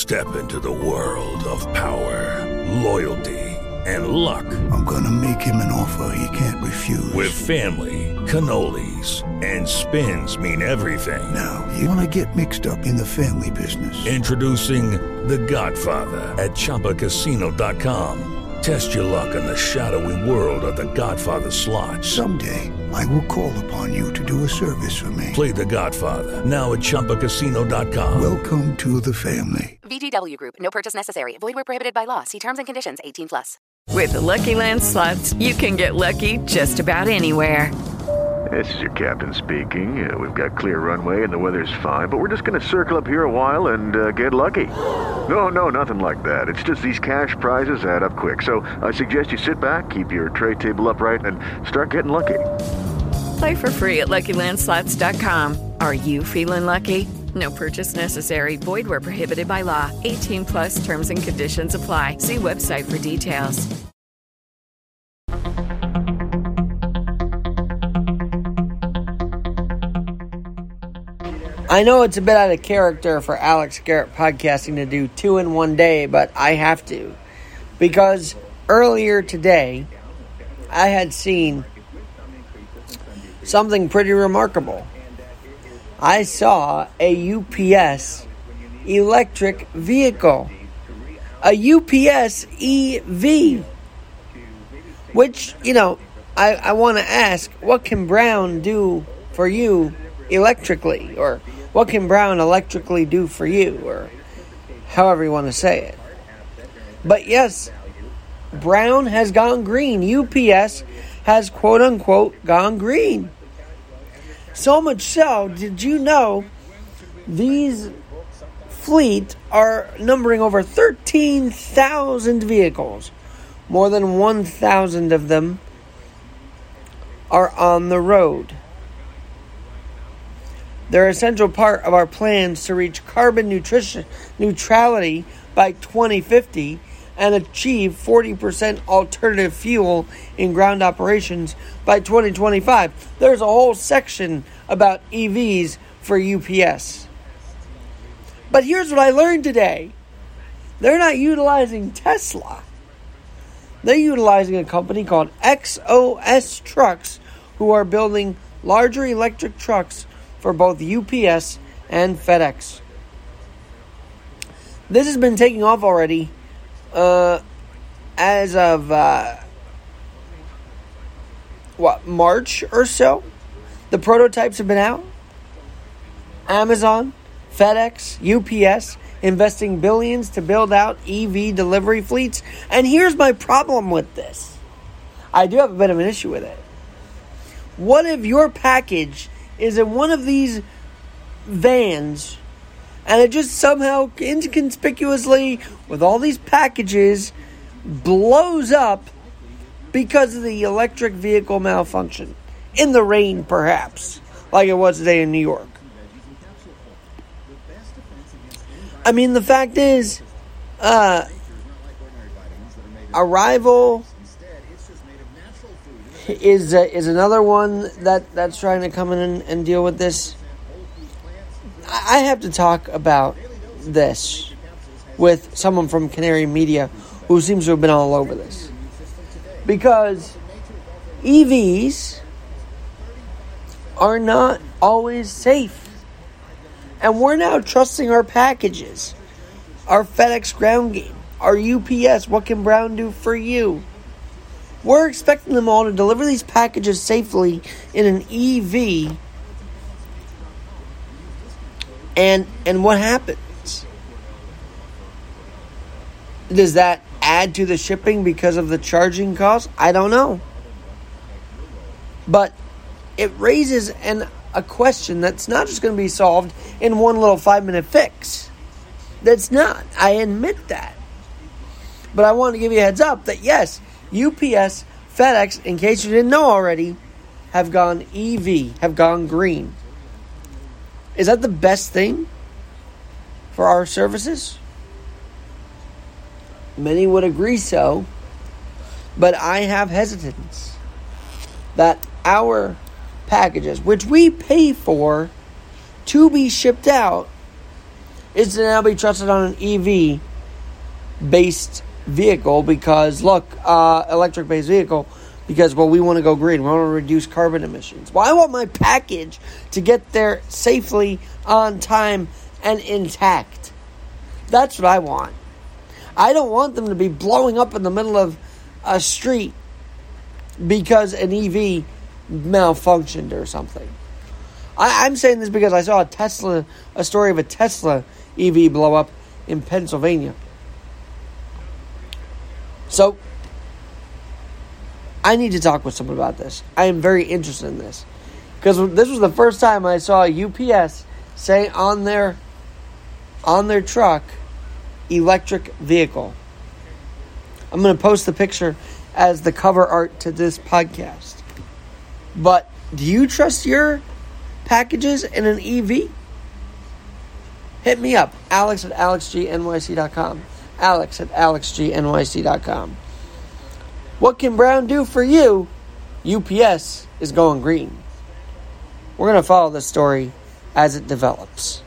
Step into the world of power, loyalty, and luck. I'm gonna make him an offer he can't refuse. With family, cannolis, and spins mean everything. Now, you wanna get mixed up in the family business. Introducing The Godfather at ChumbaCasino.com. Test your luck in the shadowy world of The Godfather slot. Someday, I will call upon you to do a service for me. Play The Godfather now at ChumbaCasino.com. Welcome to the family. VGW Group. No purchase necessary. Void where prohibited by law. See terms and conditions. 18+. With the Lucky Land Slots, you can get lucky just about anywhere. This is your captain speaking. We've got clear runway and the weather's fine, but we're just going to circle up here a while and get lucky. No, nothing like that. It's just these cash prizes add up quick. So I suggest you sit back, keep your tray table upright, and start getting lucky. Play for free at LuckyLandSlots.com. Are you feeling lucky? No purchase necessary. Void where prohibited by law. 18+ terms and conditions apply. See website for details. I know it's a bit out of character for Alex Garrett Podcasting to do 2 in one day, but I have to. Because earlier today, I had seen something pretty remarkable. I saw a UPS electric vehicle. A UPS EV. Which, I want to ask, what can Brown do for you electrically? Or what can Brown electrically do for you? Or however you want to say it. But yes, Brown has gone green. UPS has quote-unquote gone green. So much so, did you know these fleet are numbering over 13,000 vehicles. More than 1,000 of them are on the road. They're a central part of our plans to reach carbon neutrality by 2050 and achieve 40% alternative fuel in ground operations by 2025. There's a whole section about EVs for UPS. But here's what I learned today. They're not utilizing Tesla. They're utilizing a company called XOS Trucks, who are building larger electric trucks for both UPS and FedEx. This has been taking off already as of March or so. The prototypes have been out. Amazon, FedEx, UPS investing billions to build out EV delivery fleets. And here's my problem with this. I do have a bit of an issue with it. What if your package is in one of these vans and it just somehow inconspicuously, with all these packages, blows up because of the electric vehicle malfunction? In the rain, perhaps, like it was today in New York. I mean, the fact is, Arrival is another one that's trying to come in and deal with this. I have to talk about this with someone from Canary Media who seems to have been all over this. Because EVs are not always safe. And we're now trusting our packages. Our FedEx ground game. Our UPS, what can Brown do for you? We're expecting them all to deliver these packages safely in an EV. And what happens? Does that add to the shipping because of the charging costs? I don't know. But it raises a question that's not just going to be solved in one little 5-minute fix. That's not. I admit that. But I want to give you a heads up that yes, UPS, FedEx, in case you didn't know already, have gone EV, have gone green. Is that the best thing for our services? Many would agree so, but I have hesitance that our packages, which we pay for to be shipped out, is to now be trusted on an EV-based vehicle because, electric-based vehicle, because, we want to go green. We want to reduce carbon emissions. Well, I want my package to get there safely, on time, and intact. That's what I want. I don't want them to be blowing up in the middle of a street because an EV malfunctioned or something. I'm saying this because I saw a story of a Tesla EV blow up in Pennsylvania. So, I need to talk with someone about this. I am very interested in this. Because this was the first time I saw a UPS say on their truck, electric vehicle. I'm going to post the picture as the cover art to this podcast. But do you trust your packages in an EV? Hit me up, Alex at alexgnyc.com. Alex at alexgnyc.com. What can Brown do for you? UPS is going green. We're going to follow this story as it develops.